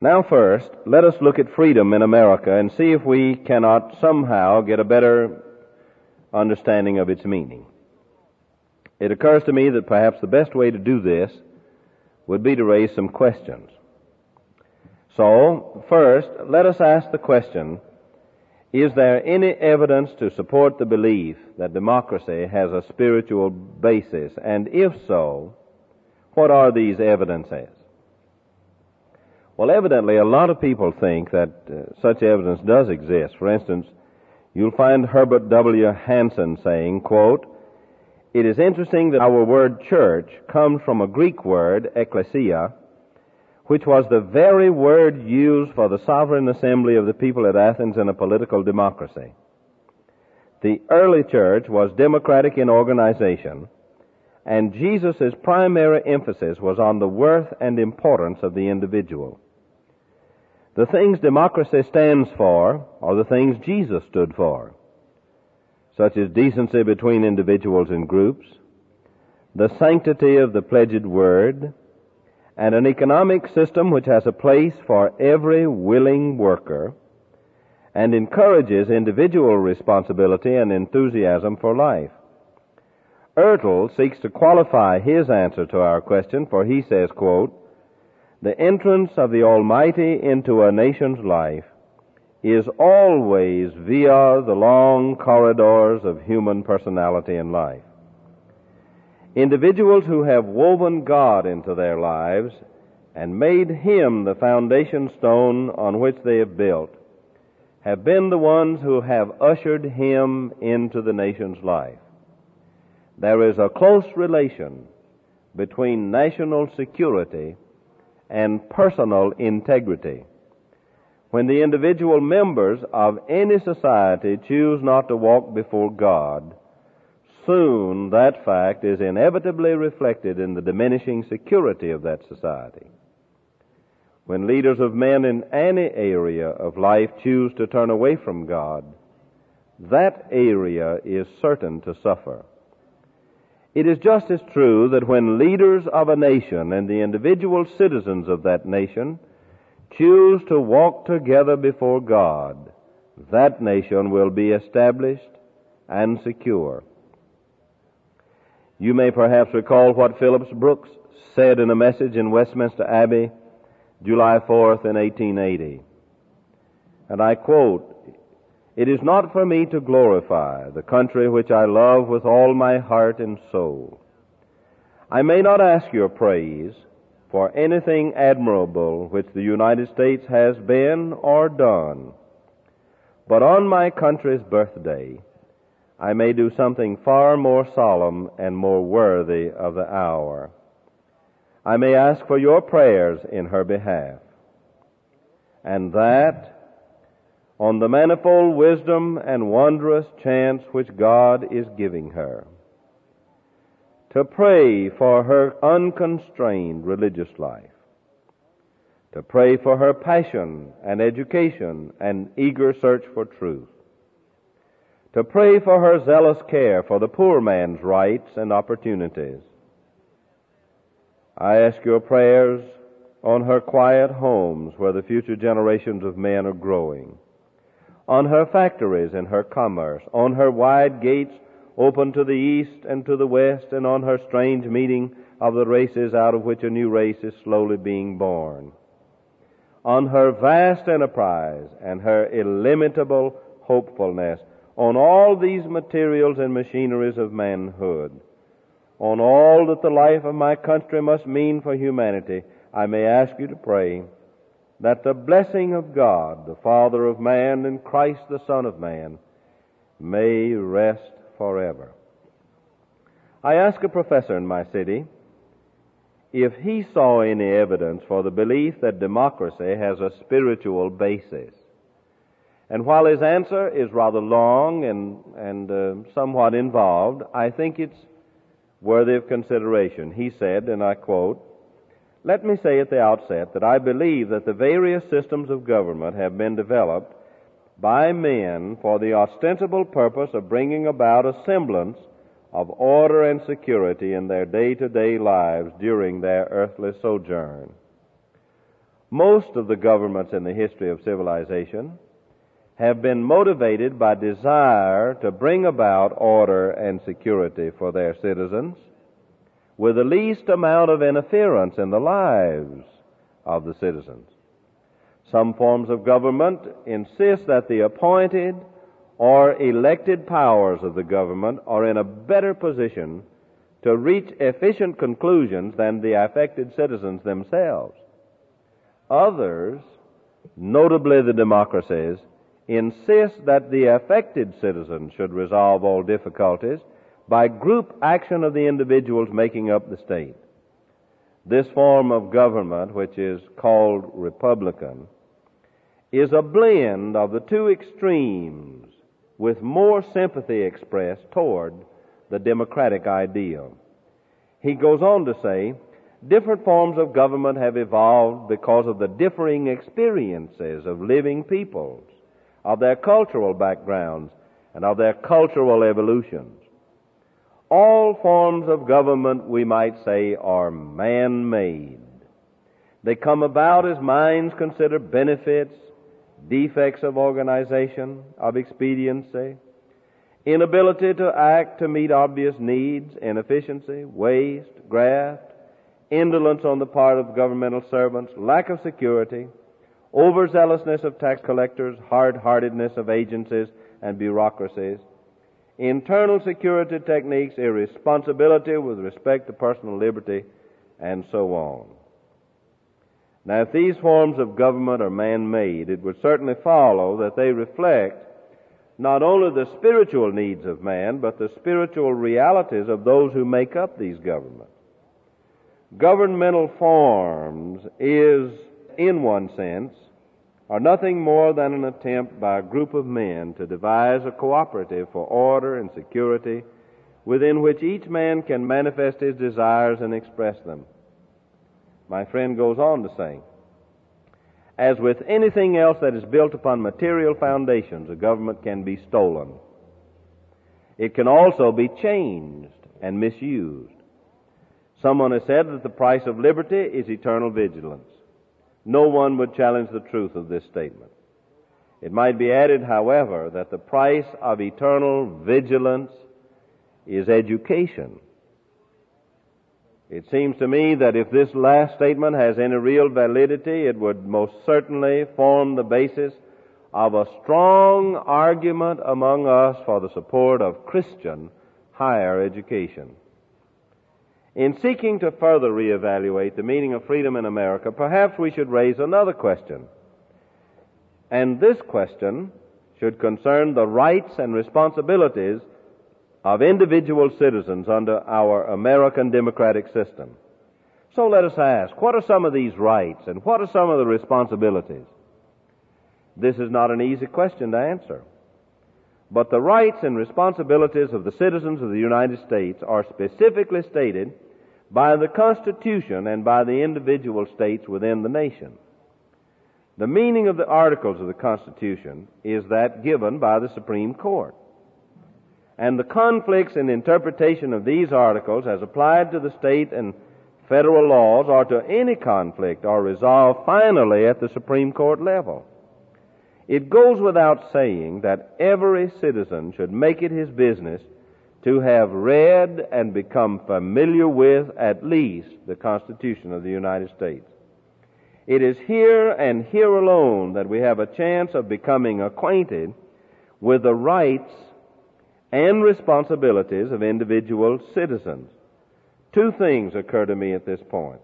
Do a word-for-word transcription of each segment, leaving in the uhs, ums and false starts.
Now first, let us look at freedom in America and see if we cannot somehow get a better understanding of its meaning. It occurs to me that perhaps the best way to do this would be to raise some questions. So, first, let us ask the question, is there any evidence to support the belief that democracy has a spiritual basis? And if so, what are these evidences? Well, evidently, a lot of people think that uh, such evidence does exist. For instance, you'll find Herbert W. Hansen saying, quote, "It is interesting that our word church comes from a Greek word, ekklesia, which was the very word used for the sovereign assembly of the people at Athens in a political democracy. The early church was democratic in organization, and Jesus' primary emphasis was on the worth and importance of the individual. The things democracy stands for are the things Jesus stood for, such as decency between individuals and groups, the sanctity of the pledged word, and an economic system which has a place for every willing worker and encourages individual responsibility and enthusiasm for life." Ertl seeks to qualify his answer to our question, for he says, quote, "The entrance of the Almighty into a nation's life is always via the long corridors of human personality and life. Individuals who have woven God into their lives and made Him the foundation stone on which they have built have been the ones who have ushered Him into the nation's life. There is a close relation between national security and personal integrity. When the individual members of any society choose not to walk before God, soon that fact is inevitably reflected in the diminishing security of that society. When leaders of men in any area of life choose to turn away from God, that area is certain to suffer. It is just as true that when leaders of a nation and the individual citizens of that nation choose to walk together before God, that nation will be established and secure. You may perhaps recall what Phillips Brooks said in a message in Westminster Abbey, July fourth in eighteen eighty. And I quote, "It is not for me to glorify the country which I love with all my heart and soul. I may not ask your praise for anything admirable which the United States has been or done, but on my country's birthday, I may do something far more solemn and more worthy of the hour. I may ask for your prayers in her behalf, and that on the manifold wisdom and wondrous chance which God is giving her, to pray for her unconstrained religious life, to pray for her passion and education and eager search for truth, to pray for her zealous care for the poor man's rights and opportunities. I ask your prayers on her quiet homes where the future generations of men are growing, on her factories and her commerce, on her wide gates open to the east and to the west, and on her strange meeting of the races out of which a new race is slowly being born, on her vast enterprise and her illimitable hopefulness, on all these materials and machineries of manhood, on all that the life of my country must mean for humanity, I may ask you to pray that the blessing of God, the Father of man, and Christ, the Son of man, may rest forever." I asked a professor in my city if he saw any evidence for the belief that democracy has a spiritual basis. And while his answer is rather long and, and uh, somewhat involved, I think it's worthy of consideration. He said, and I quote, "Let me say at the outset that I believe that the various systems of government have been developed by men for the ostensible purpose of bringing about a semblance of order and security in their day-to-day lives during their earthly sojourn. Most of the governments in the history of civilization have been motivated by desire to bring about order and security for their citizens with the least amount of interference in the lives of the citizens. Some forms of government insist that the appointed or elected powers of the government are in a better position to reach efficient conclusions than the affected citizens themselves. Others, notably the democracies, insist that the affected citizens should resolve all difficulties by group action of the individuals making up the state. This form of government, which is called republican, is a blend of the two extremes with more sympathy expressed toward the democratic ideal. He goes on to say, different forms of government have evolved because of the differing experiences of living peoples, of their cultural backgrounds, and of their cultural evolutions. All forms of government, we might say, are man-made. They come about as minds consider benefits, defects of organization, of expediency, inability to act to meet obvious needs, inefficiency, waste, graft, indolence on the part of governmental servants, lack of security, overzealousness of tax collectors, hard-heartedness of agencies and bureaucracies, internal security techniques, irresponsibility with respect to personal liberty, and so on. Now, if these forms of government are man-made, it would certainly follow that they reflect not only the spiritual needs of man, but the spiritual realities of those who make up these governments. Governmental forms is, in one sense, are nothing more than an attempt by a group of men to devise a cooperative for order and security within which each man can manifest his desires and express them. My friend goes on to say, as with anything else that is built upon material foundations, a government can be stolen. It can also be changed and misused. Someone has said that the price of liberty is eternal vigilance. No one would challenge the truth of this statement. It might be added, however, that the price of eternal vigilance is education. It seems to me that if this last statement has any real validity, it would most certainly form the basis of a strong argument among us for the support of Christian higher education. In seeking to further reevaluate the meaning of freedom in America, perhaps we should raise another question. And this question should concern the rights and responsibilities of individual citizens under our American democratic system. So let us ask, what are some of these rights and what are some of the responsibilities? This is not an easy question to answer. But the rights and responsibilities of the citizens of the United States are specifically stated by the Constitution and by the individual states within the nation. The meaning of the articles of the Constitution is that given by the Supreme Court. And the conflicts in interpretation of these articles as applied to the state and federal laws or to any conflict are resolved finally at the Supreme Court level. It goes without saying that every citizen should make it his business to have read and become familiar with at least the Constitution of the United States. It is here and here alone that we have a chance of becoming acquainted with the rights and responsibilities of individual citizens. Two things occur to me at this point.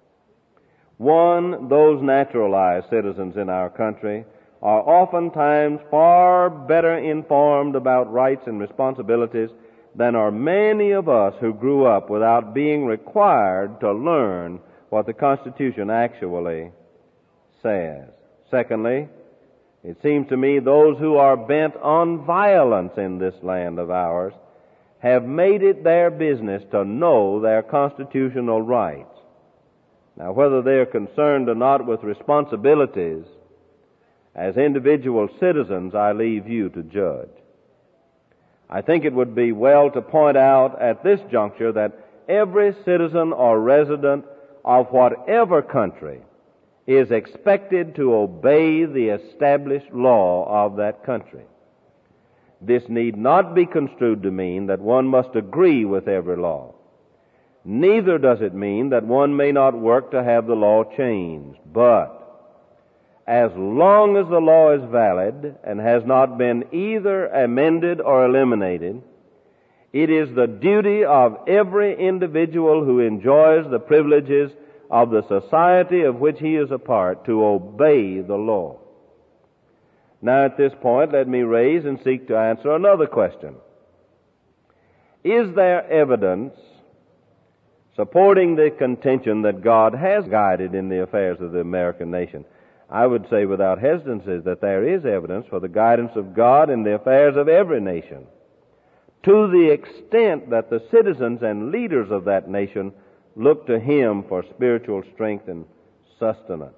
One, those naturalized citizens in our country are oftentimes far better informed about rights and responsibilities than are many of us who grew up without being required to learn what the Constitution actually says. Secondly, it seems to me those who are bent on violence in this land of ours have made it their business to know their constitutional rights. Now, whether they are concerned or not with responsibilities as individual citizens, I leave you to judge. I think it would be well to point out at this juncture that every citizen or resident of whatever country is expected to obey the established law of that country. This need not be construed to mean that one must agree with every law. Neither does it mean that one may not work to have the law changed. But as long as the law is valid and has not been either amended or eliminated, it is the duty of every individual who enjoys the privileges of the society of which he is a part to obey the law. Now at this point, let me raise and seek to answer another question. Is there evidence supporting the contention that God has guided in the affairs of the American nation? I would say without hesitancy that there is evidence for the guidance of God in the affairs of every nation, to the extent that the citizens and leaders of that nation look to Him for spiritual strength and sustenance.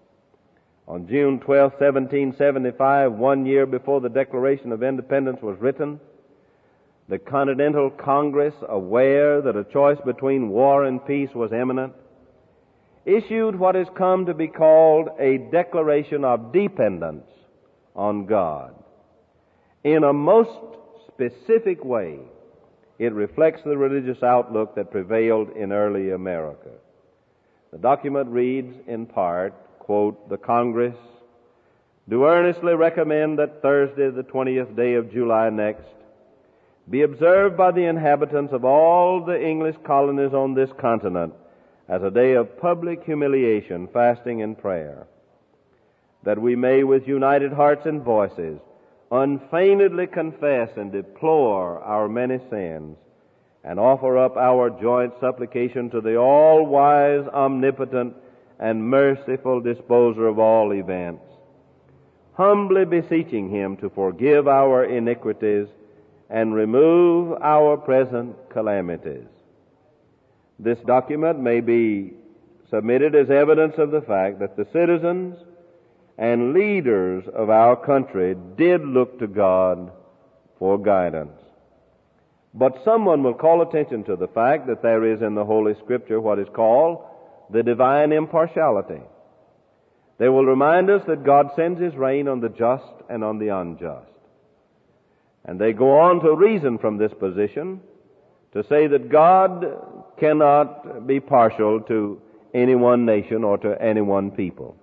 On June twelfth, seventeen seventy-five, one year before the Declaration of Independence was written, the Continental Congress, aware that a choice between war and peace was imminent, issued what has come to be called a Declaration of Dependence on God. In a most specific way, it reflects the religious outlook that prevailed in early America. The document reads in part, quote, "The Congress do earnestly recommend that Thursday, the twentieth day of July next, be observed by the inhabitants of all the English colonies on this continent as a day of public humiliation, fasting, and prayer, that we may with united hearts and voices unfeignedly confess and deplore our many sins, and offer up our joint supplication to the all-wise, omnipotent, and merciful disposer of all events, humbly beseeching Him to forgive our iniquities and remove our present calamities." This document may be submitted as evidence of the fact that the citizens and leaders of our country did look to God for guidance. But someone will call attention to the fact that there is in the Holy Scripture what is called the divine impartiality. They will remind us that God sends His rain on the just and on the unjust. And they go on to reason from this position to say that God cannot be partial to any one nation or to any one people.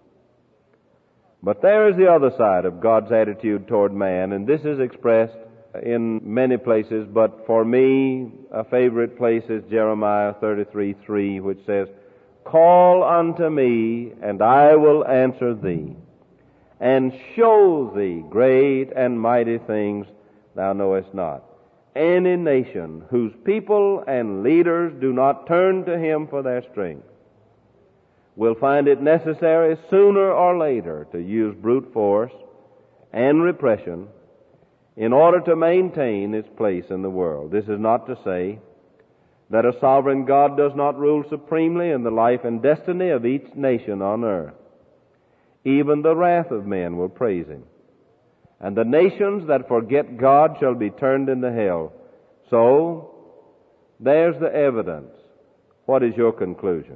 But there is the other side of God's attitude toward man, and this is expressed in many places, but for me, a favorite place is Jeremiah thirty-three three, which says, "Call unto me, and I will answer thee, and show thee great and mighty things thou knowest not." Any nation whose people and leaders do not turn to Him for their strength will find it necessary sooner or later to use brute force and repression in order to maintain its place in the world. This is not to say that a sovereign God does not rule supremely in the life and destiny of each nation on earth. Even the wrath of men will praise Him, and the nations that forget God shall be turned into hell. So, there's the evidence. What is your conclusion?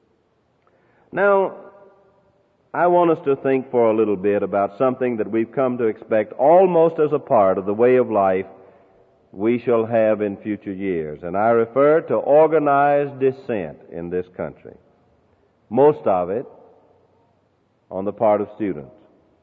Now, I want us to think for a little bit about something that we've come to expect almost as a part of the way of life we shall have in future years. And I refer to organized dissent in this country. Most of it on the part of students.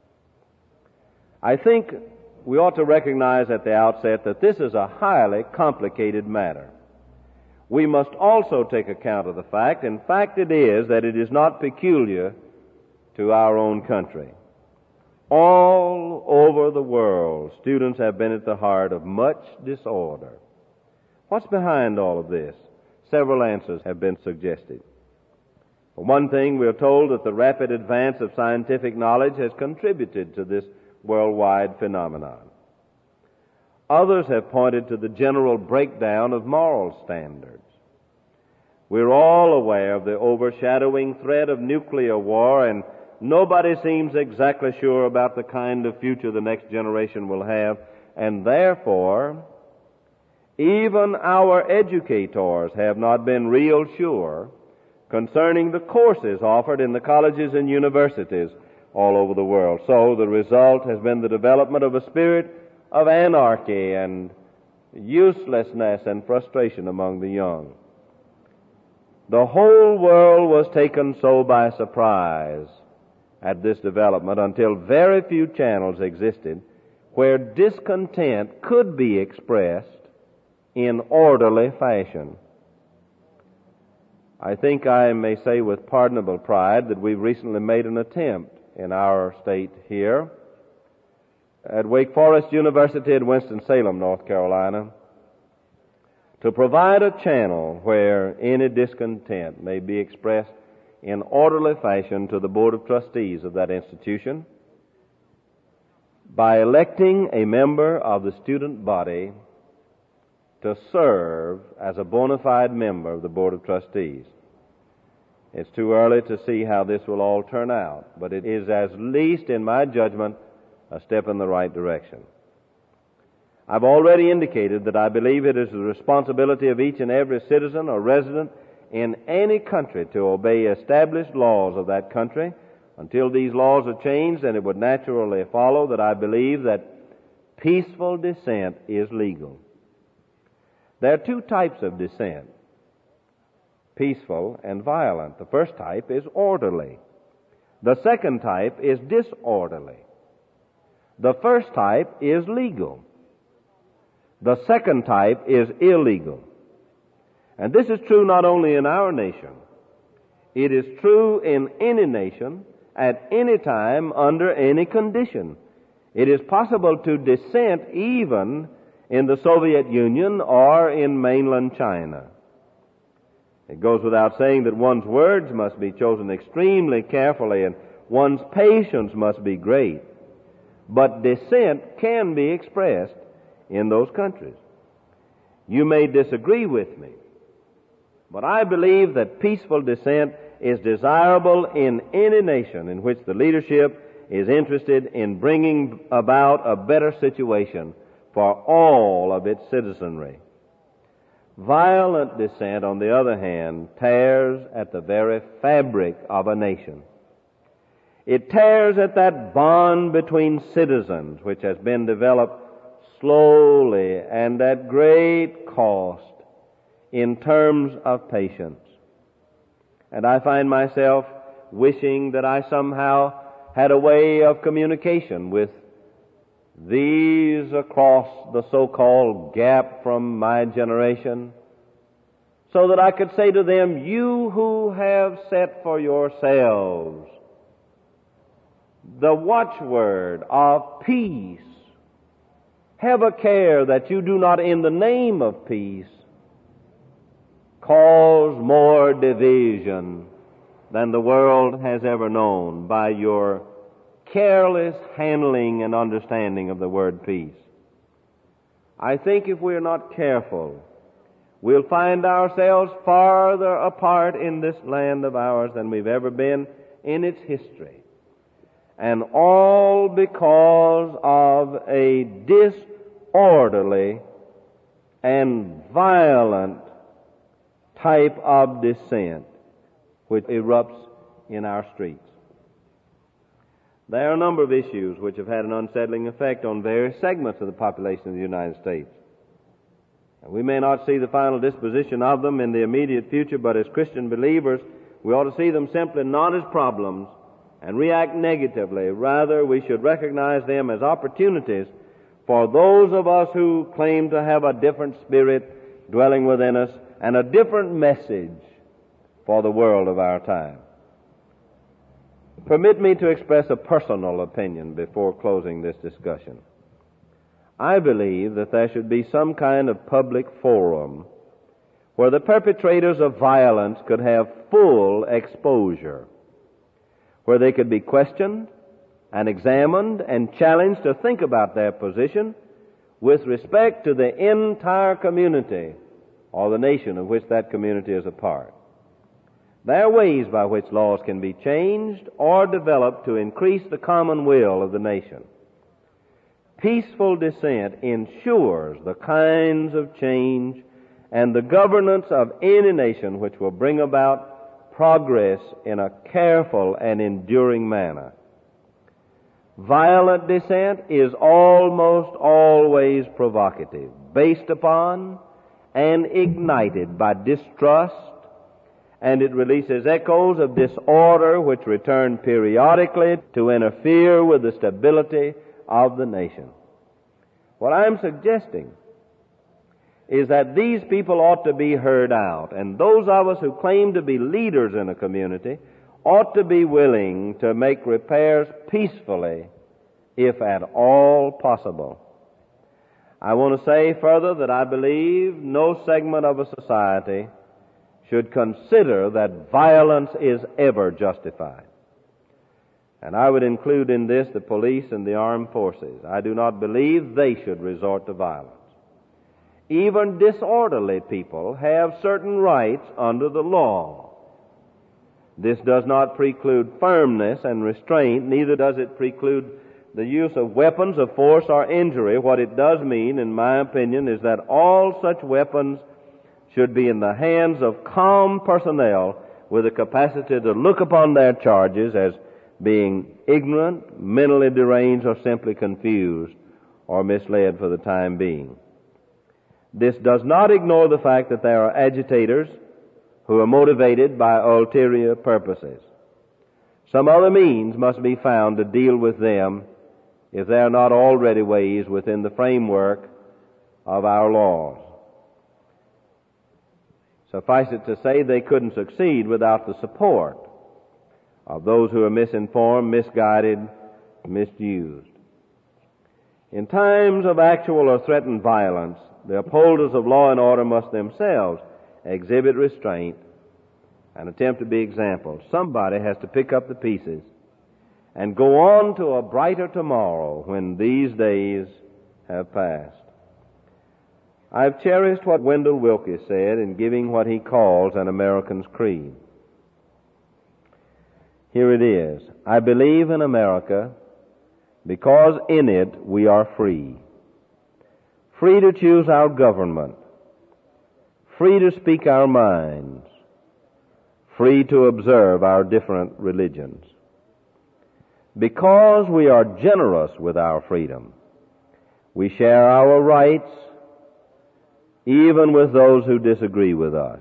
I think we ought to recognize at the outset that this is a highly complicated matter. We must also take account of the fact, in fact it is, that it is not peculiar to our own country. All over the world, students have been at the heart of much disorder. What's behind all of this? Several answers have been suggested. For one thing, we are told that the rapid advance of scientific knowledge has contributed to this worldwide phenomenon. Others have pointed to the general breakdown of moral standards. We're all aware of the overshadowing threat of nuclear war, and nobody seems exactly sure about the kind of future the next generation will have, and therefore, even our educators have not been real sure concerning the courses offered in the colleges and universities all over the world. So the result has been the development of a spirit of anarchy and uselessness and frustration among the young. The whole world was taken so by surprise at this development until very few channels existed where discontent could be expressed in orderly fashion. I think I may say with pardonable pride that we've recently made an attempt in our state here at Wake Forest University in Winston-Salem, North Carolina, to provide a channel where any discontent may be expressed in orderly fashion to the Board of Trustees of that institution by electing a member of the student body to serve as a bona fide member of the Board of Trustees. It's too early to see how this will all turn out, but it is, at least in my judgment, a step in the right direction. I've already indicated that I believe it is the responsibility of each and every citizen or resident in any country to obey established laws of that country. Until these laws are changed, then it would naturally follow that I believe that peaceful dissent is legal. There are two types of dissent, peaceful and violent. The first type is orderly. The second type is disorderly. The first type is legal. The second type is illegal. And this is true not only in our nation. It is true in any nation, at any time, under any condition. It is possible to dissent even in the Soviet Union or in mainland China. It goes without saying that one's words must be chosen extremely carefully and one's patience must be great. But dissent can be expressed in those countries. You may disagree with me, but I believe that peaceful dissent is desirable in any nation in which the leadership is interested in bringing about a better situation for all of its citizenry. Violent dissent, on the other hand, tears at the very fabric of a nation. It tears at that bond between citizens which has been developed slowly and at great cost in terms of patience. And I find myself wishing that I somehow had a way of communication with these across the so-called gap from my generation, so that I could say to them, you who have set for yourselves the watchword of peace, have a care that you do not, in the name of peace, cause more division than the world has ever known by your careless handling and understanding of the word peace. I think if we're not careful, we'll find ourselves farther apart in this land of ours than we've ever been in its history. And all because of a disorderly and violent type of dissent which erupts in our streets. There are a number of issues which have had an unsettling effect on various segments of the population of the United States. And we may not see the final disposition of them in the immediate future, but as Christian believers, we ought to see them simply not as problems and react negatively. Rather, we should recognize them as opportunities for those of us who claim to have a different spirit dwelling within us and a different message for the world of our time. Permit me to express a personal opinion before closing this discussion. I believe that there should be some kind of public forum where the perpetrators of violence could have full exposure, where they could be questioned and examined and challenged to think about their position with respect to the entire community or the nation of which that community is a part. There are ways by which laws can be changed or developed to increase the common will of the nation. Peaceful dissent ensures the kinds of change and the governance of any nation which will bring about progress in a careful and enduring manner. Violent dissent is almost always provocative, based upon and ignited by distrust, and it releases echoes of disorder which return periodically to interfere with the stability of the nation. What I'm suggesting is that these people ought to be heard out, and those of us who claim to be leaders in a community ought to be willing to make repairs peacefully, if at all possible. I want to say further that I believe no segment of a society should consider that violence is ever justified. And I would include in this the police and the armed forces. I do not believe they should resort to violence. Even disorderly people have certain rights under the law. This does not preclude firmness and restraint, neither does it preclude the use of weapons of force or injury. What it does mean, in my opinion, is that all such weapons should be in the hands of calm personnel with the capacity to look upon their charges as being ignorant, mentally deranged, or simply confused or misled for the time being. This does not ignore the fact that there are agitators who are motivated by ulterior purposes. Some other means must be found to deal with them if there are not already ways within the framework of our laws. Suffice it to say, they couldn't succeed without the support of those who are misinformed, misguided, misused. In times of actual or threatened violence, the upholders of law and order must themselves exhibit restraint and attempt to be examples. Somebody has to pick up the pieces and go on to a brighter tomorrow when these days have passed. I've cherished what Wendell Willkie said in giving what he calls an American's creed. Here it is. I believe in America because in it we are free. Free to choose our government. Free to speak our minds. Free to observe our different religions. Because we are generous with our freedom, we share our rights even with those who disagree with us.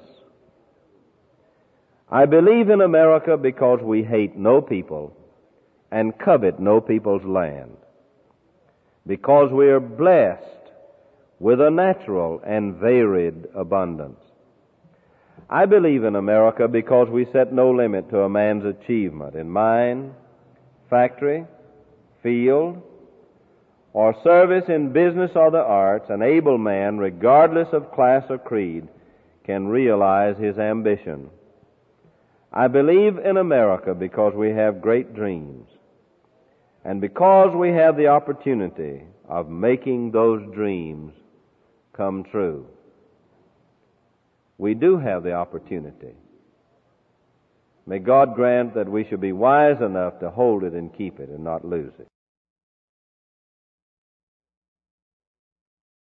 I believe in America because we hate no people and covet no people's land. Because we are blessed with a natural and varied abundance. I believe in America because we set no limit to a man's achievement in mine, factory, field, or service in business or the arts. An able man, regardless of class or creed, can realize his ambition. I believe in America because we have great dreams, and because we have the opportunity of making those dreams come true. We do have the opportunity. May God grant that we should be wise enough to hold it and keep it and not lose it.